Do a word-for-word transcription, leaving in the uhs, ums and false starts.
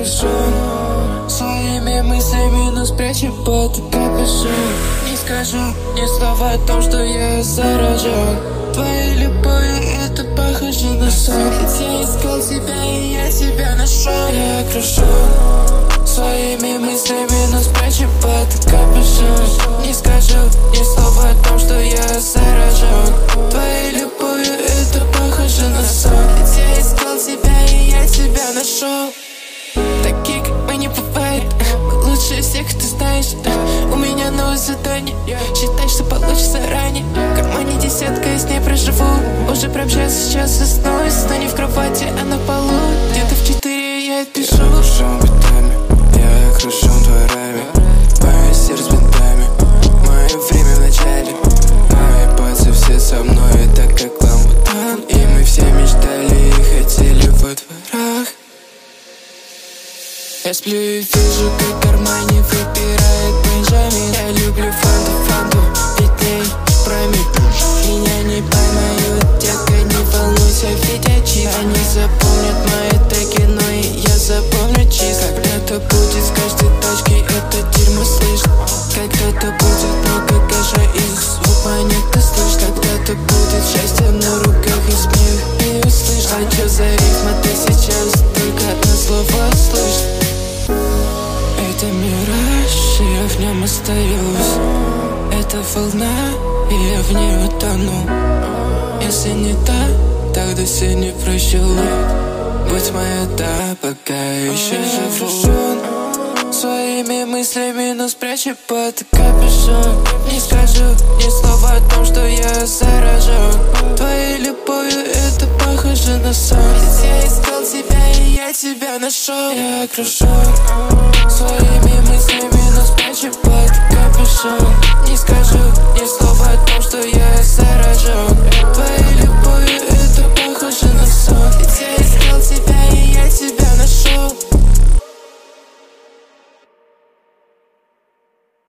окружен своими мыслями, но спрячу под капюшон. Не скажу ни слова о том, что я заражен твоей любовью, это похоже на сон. Ведь я искал тебя, и я тебя нашел. Я окружен своими мыслями, но спрячу под капюшон. Не скажу ни слова о том, что я заражен твоей любовью, это похоже на сон. Ведь я искал тебя, и я тебя нашел. Такие, как мы, не бывает. Мы лучше всех, ты знаешь. У меня новое задание. Считай, что получится ранее. В кармане десятка, я с ней проживу. Уже прям сейчас, сейчас заснусь. Но не в кровати, а на полу. Где-то в четыре я отпишу. Я окружен битами, я окружен дворами. Мое сердце бинтами, мое время в начале. Мои пальцы все со мной, это как ламбутан. И мы все мечтали и хотели во дворах. Я сплю и вижу, как в кармане выпирает Бенджамин. Я люблю фанту, фанту, ведь ней промит. Меня не поймают, детка, не волнуйся, Федя чист. Они запомнят мои теги, но и я запомню чисто. Когда-то будет с каждой точки это дерьмо, слышь. Когда-то будет много кэша и звук монеты, слышь. Когда-то будет счастье на руках и смех, и услышь. А чё за рифма, ты сейчас только на слово слышь. Это мираж, и я в нем остаюсь. Это волна, и я в ней утону. Если не так, тогда все не прощу. Будь моя, да, пока я еще живу. Своими мыслями, но спрячу под капюшон. Не скажу ни слова о том, что я заражен твоей любовью, это похоже на сон. Ведь я искал тебя, и я тебя нашел. Я окружен своими